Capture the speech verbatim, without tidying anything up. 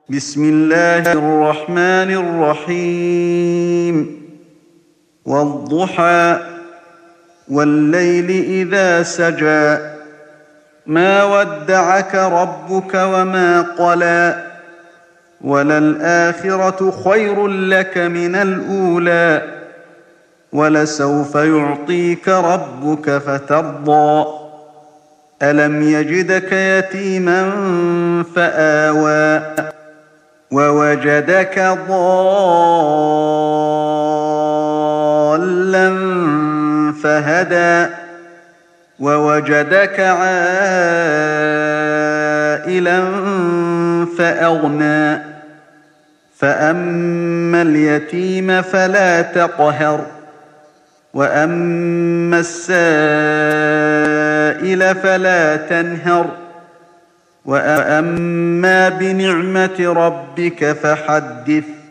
بسم الله الرحمن الرحيم والضحى والليل إذا سجى ما ودعك ربك وما قلى وللآخرة خير لك من الأولى ولسوف يعطيك ربك فترضى ألم يجدك يتيما فآوى ووجدك ضالا فهدى ووجدك عائلا فأغنى فأما اليتيم فلا تقهر وأما السائل فلا تنهر وأما بنعمة ربك فحدث